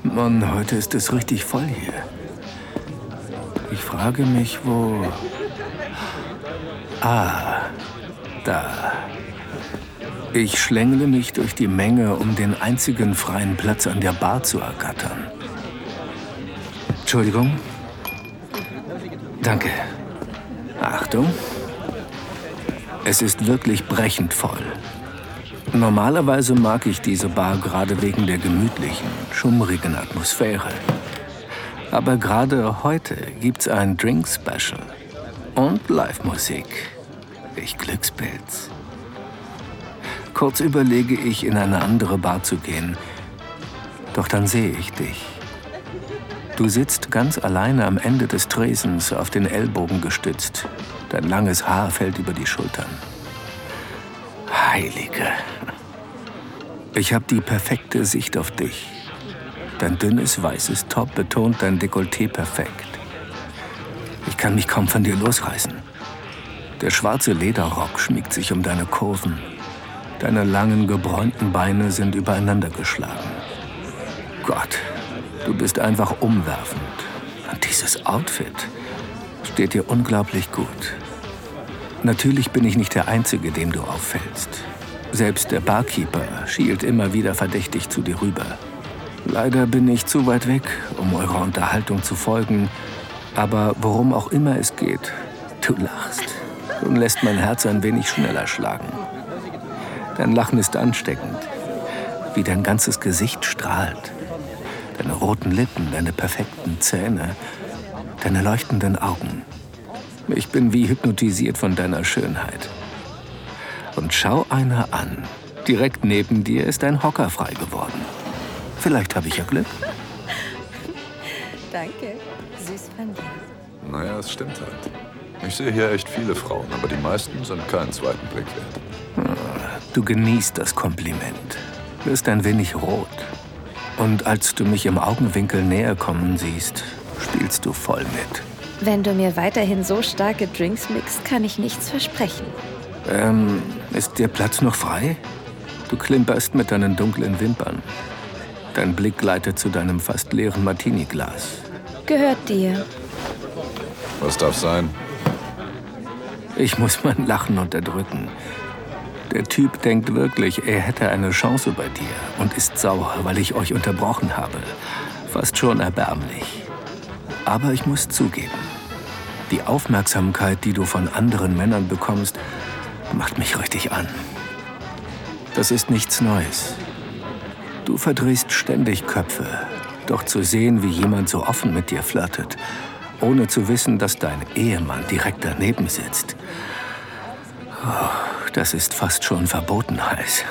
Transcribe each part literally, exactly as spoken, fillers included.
Mann, heute ist es richtig voll hier. Ich frage mich, wo... Ah, da. Ich schlängle mich durch die Menge, um den einzigen freien Platz an der Bar zu ergattern. Entschuldigung. Danke. Achtung. Es ist wirklich brechend voll. Normalerweise mag ich diese Bar gerade wegen der gemütlichen, schummrigen Atmosphäre. Aber gerade heute gibt's ein Drink-Special und Live-Musik. Ich Glückspilz. Kurz überlege ich, in eine andere Bar zu gehen. Doch dann sehe ich dich. Du sitzt ganz alleine am Ende des Tresens, auf den Ellbogen gestützt. Dein langes Haar fällt über die Schultern. Heilige. Ich habe die perfekte Sicht auf dich. Dein dünnes, weißes Top betont dein Dekolleté perfekt. Ich kann mich kaum von dir losreißen. Der schwarze Lederrock schmiegt sich um deine Kurven. Deine langen, gebräunten Beine sind übereinander geschlagen. Gott, du bist einfach umwerfend. Und dieses Outfit steht dir unglaublich gut. Natürlich bin ich nicht der Einzige, dem du auffällst. Selbst der Barkeeper schielt immer wieder verdächtig zu dir rüber. Leider bin ich zu weit weg, um eurer Unterhaltung zu folgen. Aber worum auch immer es geht, du lachst und lässt mein Herz ein wenig schneller schlagen. Dein Lachen ist ansteckend, wie dein ganzes Gesicht strahlt. Deine roten Lippen, deine perfekten Zähne, deine leuchtenden Augen. Ich bin wie hypnotisiert von deiner Schönheit. Und schau einer an. Direkt neben dir ist ein Hocker frei geworden. Vielleicht habe ich ja Glück. Danke. Süß von dir. Naja, es stimmt halt. Ich sehe hier echt viele Frauen, aber die meisten sind keinen zweiten Blick wert. Du genießt das Kompliment. Wirst ein wenig rot. Und als du mich im Augenwinkel näher kommen siehst, spielst du voll mit. Wenn du mir weiterhin so starke Drinks mixt, kann ich nichts versprechen. Ähm, ist der Platz noch frei? Du klimperst mit deinen dunklen Wimpern. Dein Blick gleitet zu deinem fast leeren Martini-Glas. Gehört dir. Was darf sein? Ich muss mein Lachen unterdrücken. Der Typ denkt wirklich, er hätte eine Chance bei dir und ist sauer, weil ich euch unterbrochen habe. Fast schon erbärmlich. Aber ich muss zugeben, die Aufmerksamkeit, die du von anderen Männern bekommst, macht mich richtig an. Das ist nichts Neues. Du verdrehst ständig Köpfe, doch zu sehen, wie jemand so offen mit dir flirtet, ohne zu wissen, dass dein Ehemann direkt daneben sitzt. Oh, das ist fast schon verboten heiß.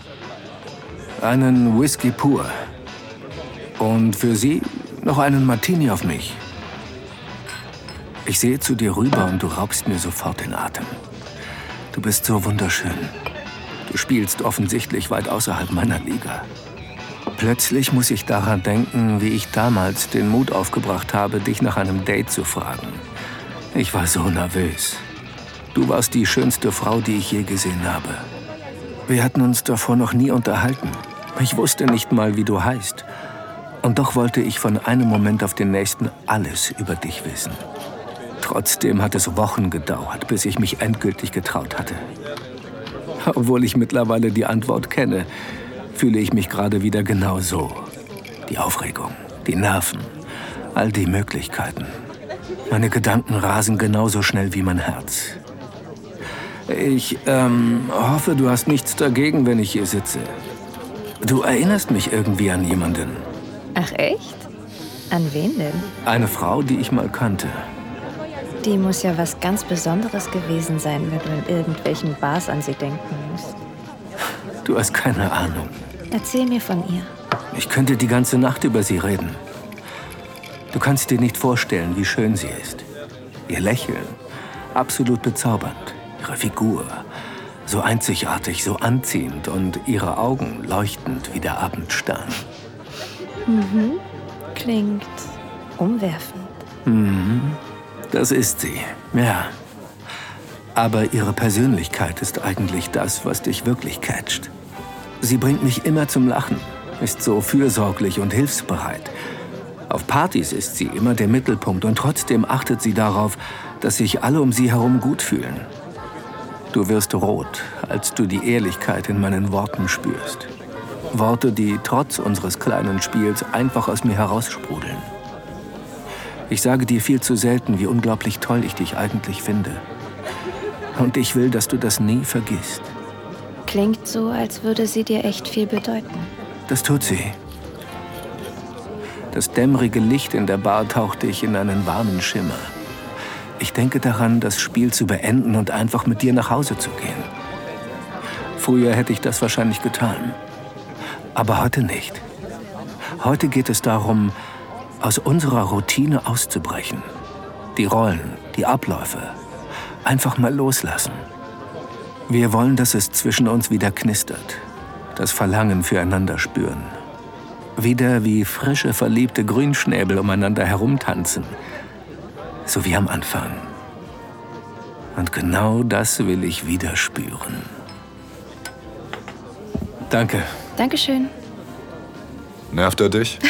Einen Whisky pur. Und für Sie noch einen Martini auf mich. Ich sehe zu dir rüber und du raubst mir sofort den Atem. Du bist so wunderschön. Du spielst offensichtlich weit außerhalb meiner Liga. Plötzlich muss ich daran denken, wie ich damals den Mut aufgebracht habe, dich nach einem Date zu fragen. Ich war so nervös. Du warst die schönste Frau, die ich je gesehen habe. Wir hatten uns davor noch nie unterhalten. Ich wusste nicht mal, wie du heißt. Und doch wollte ich von einem Moment auf den nächsten alles über dich wissen. Trotzdem hat es Wochen gedauert, bis ich mich endgültig getraut hatte. Obwohl ich mittlerweile die Antwort kenne, fühle ich mich gerade wieder genau so. Die Aufregung, die Nerven, all die Möglichkeiten. Meine Gedanken rasen genauso schnell wie mein Herz. Ich ähm, hoffe, du hast nichts dagegen, wenn ich hier sitze. Du erinnerst mich irgendwie an jemanden. Ach echt? An wen denn? Eine Frau, die ich mal kannte. Die muss ja was ganz Besonderes gewesen sein, wenn du in irgendwelchen Bars an sie denken musst. Du hast keine Ahnung. Erzähl mir von ihr. Ich könnte die ganze Nacht über sie reden. Du kannst dir nicht vorstellen, wie schön sie ist. Ihr Lächeln, absolut bezaubernd. Ihre Figur, so einzigartig, so anziehend und ihre Augen leuchtend wie der Abendstern. Mhm, klingt umwerfend. Mhm, das ist sie, ja. Aber ihre Persönlichkeit ist eigentlich das, was dich wirklich catcht. Sie bringt mich immer zum Lachen, ist so fürsorglich und hilfsbereit. Auf Partys ist sie immer der Mittelpunkt und trotzdem achtet sie darauf, dass sich alle um sie herum gut fühlen. Du wirst rot, als du die Ehrlichkeit in meinen Worten spürst. Worte, die trotz unseres kleinen Spiels einfach aus mir heraussprudeln. Ich sage dir viel zu selten, wie unglaublich toll ich dich eigentlich finde. Und ich will, dass du das nie vergisst. Klingt so, als würde sie dir echt viel bedeuten. Das tut sie. Das dämmerige Licht in der Bar taucht dich in einen warmen Schimmer. Ich denke daran, das Spiel zu beenden und einfach mit dir nach Hause zu gehen. Früher hätte ich das wahrscheinlich getan. Aber heute nicht. Heute geht es darum, aus unserer Routine auszubrechen. Die Rollen, die Abläufe. Einfach mal loslassen. Wir wollen, dass es zwischen uns wieder knistert. Das Verlangen füreinander spüren. Wieder wie frische, verliebte Grünschnäbel umeinander herumtanzen. So wie am Anfang. Und genau das will ich wieder spüren. Danke. Dankeschön. Nervt er dich?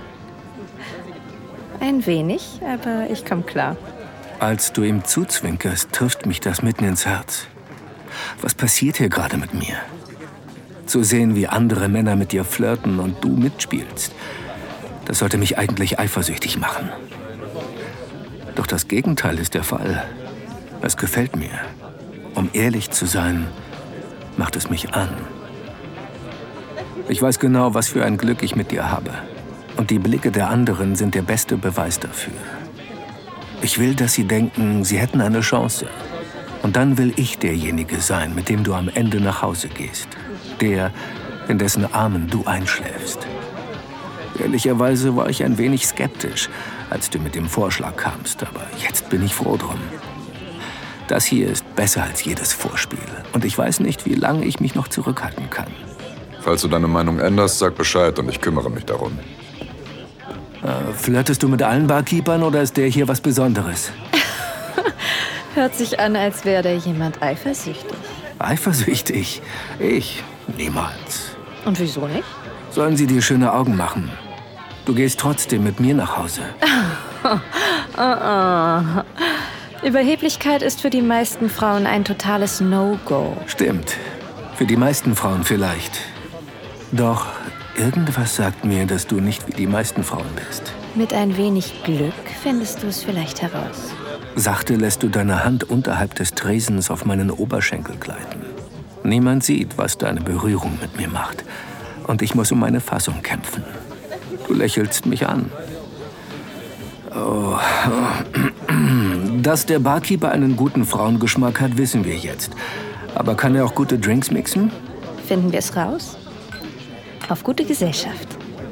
Ein wenig, aber ich komme klar. Als du ihm zuzwinkerst, trifft mich das mitten ins Herz. Was passiert hier gerade mit mir? Zu sehen, wie andere Männer mit dir flirten und du mitspielst, das sollte mich eigentlich eifersüchtig machen. Doch das Gegenteil ist der Fall. Es gefällt mir. Um ehrlich zu sein, macht es mich an. Ich weiß genau, was für ein Glück ich mit dir habe. Und die Blicke der anderen sind der beste Beweis dafür. Ich will, dass sie denken, sie hätten eine Chance. Und dann will ich derjenige sein, mit dem du am Ende nach Hause gehst. Der, in dessen Armen du einschläfst. Ehrlicherweise war ich ein wenig skeptisch, als du mit dem Vorschlag kamst, aber jetzt bin ich froh drum. Das hier ist besser als jedes Vorspiel und ich weiß nicht, wie lange ich mich noch zurückhalten kann. Falls du deine Meinung änderst, sag Bescheid und ich kümmere mich darum. Äh, flirtest du mit allen Barkeepern oder ist der hier was Besonderes? Hört sich an, als wäre da jemand eifersüchtig. Eifersüchtig? Ich? Niemals. Und wieso nicht? Sollen sie dir schöne Augen machen? Du gehst trotzdem mit mir nach Hause. oh, oh. Überheblichkeit ist für die meisten Frauen ein totales No-Go. Stimmt. Für die meisten Frauen vielleicht. Doch irgendwas sagt mir, dass du nicht wie die meisten Frauen bist. Mit ein wenig Glück findest du es vielleicht heraus. Sachte lässt du deine Hand unterhalb des Tresens auf meinen Oberschenkel gleiten. Niemand sieht, was deine Berührung mit mir macht. Und ich muss um meine Fassung kämpfen. Du lächelst mich an. Oh. Dass der Barkeeper einen guten Frauengeschmack hat, wissen wir jetzt. Aber kann er auch gute Drinks mixen? Finden wir es raus? Auf gute Gesellschaft.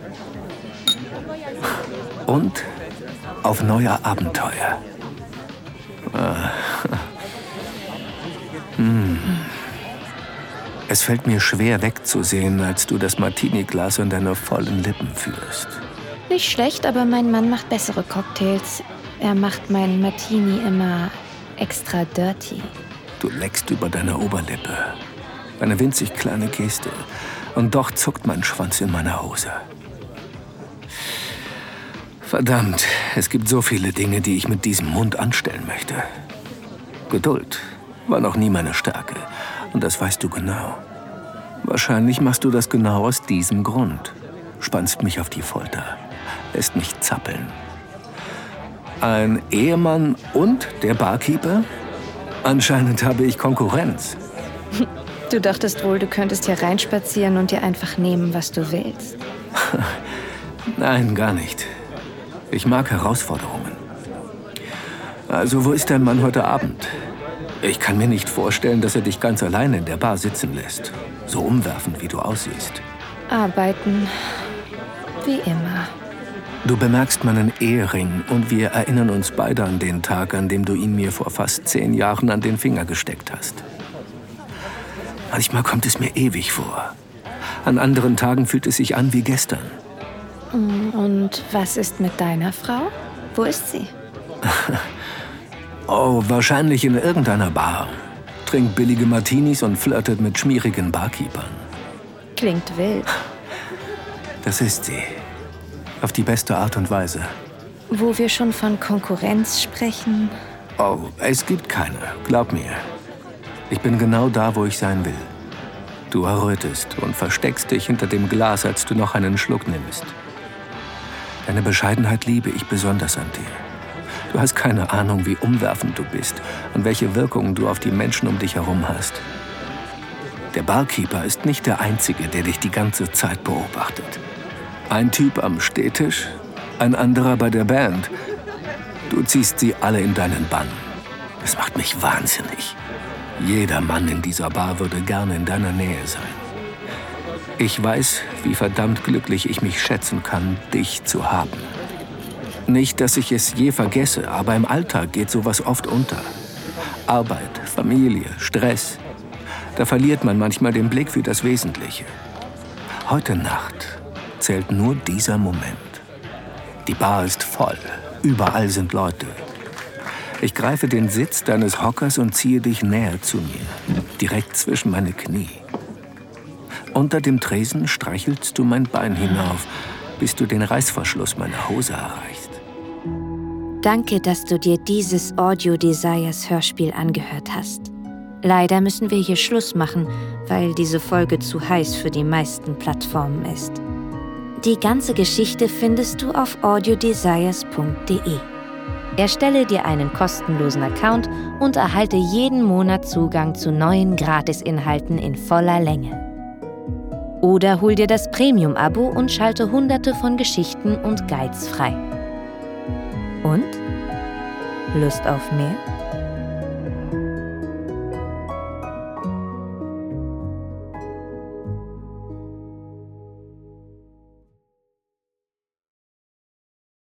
Und auf neue Abenteuer. Ah. Hm. Es fällt mir schwer wegzusehen, als du das Martini-Glas an deine vollen Lippen führst. Nicht schlecht, aber mein Mann macht bessere Cocktails. Er macht meinen Martini immer extra dirty. Du leckst über deine Oberlippe. Eine winzig kleine Geste. Und doch zuckt mein Schwanz in meiner Hose. Verdammt, es gibt so viele Dinge, die ich mit diesem Mund anstellen möchte. Geduld war noch nie meine Stärke. Und das weißt du genau. Wahrscheinlich machst du das genau aus diesem Grund. Spannst mich auf die Folter. Lässt mich zappeln. Ein Ehemann und der Barkeeper? Anscheinend habe ich Konkurrenz. Du dachtest wohl, du könntest hier reinspazieren und dir einfach nehmen, was du willst. Nein, gar nicht. Ich mag Herausforderungen. Also, wo ist dein Mann heute Abend? Ich kann mir nicht vorstellen, dass er dich ganz alleine in der Bar sitzen lässt. So umwerfend, wie du aussiehst. Arbeiten. Wie immer. Du bemerkst meinen Ehering und wir erinnern uns beide an den Tag, an dem du ihn mir vor fast zehn Jahren an den Finger gesteckt hast. Manchmal kommt es mir ewig vor. An anderen Tagen fühlt es sich an wie gestern. Und was ist mit deiner Frau? Wo ist sie? Oh, wahrscheinlich in irgendeiner Bar. Trinkt billige Martinis und flirtet mit schmierigen Barkeepern. Klingt wild. Das ist sie. Auf die beste Art und Weise. Wo wir schon von Konkurrenz sprechen. Oh, es gibt keine. Glaub mir. Ich bin genau da, wo ich sein will. Du errötest und versteckst dich hinter dem Glas, als du noch einen Schluck nimmst. Deine Bescheidenheit liebe ich besonders an dir. Du hast keine Ahnung, wie umwerfend du bist und welche Wirkungen du auf die Menschen um dich herum hast. Der Barkeeper ist nicht der Einzige, der dich die ganze Zeit beobachtet. Ein Typ am Stehtisch, ein anderer bei der Band. Du ziehst sie alle in deinen Bann. Das macht mich wahnsinnig. Jeder Mann in dieser Bar würde gerne in deiner Nähe sein. Ich weiß, wie verdammt glücklich ich mich schätzen kann, dich zu haben. Nicht, dass ich es je vergesse, aber im Alltag geht sowas oft unter. Arbeit, Familie, Stress. Da verliert man manchmal den Blick für das Wesentliche. Heute Nacht zählt nur dieser Moment. Die Bar ist voll. Überall sind Leute. Ich greife den Sitz deines Hockers und ziehe dich näher zu mir, direkt zwischen meine Knie. Unter dem Tresen streichelst du mein Bein hinauf, bis du den Reißverschluss meiner Hose erreichst. Danke, dass du dir dieses Audio Desires Hörspiel angehört hast. Leider müssen wir hier Schluss machen, weil diese Folge zu heiß für die meisten Plattformen ist. Die ganze Geschichte findest du auf audiodesires punkt de. Erstelle dir einen kostenlosen Account und erhalte jeden Monat Zugang zu neuen Gratisinhalten in voller Länge. Oder hol dir das Premium-Abo und schalte hunderte von Geschichten und Guides frei. Und? Lust auf mehr?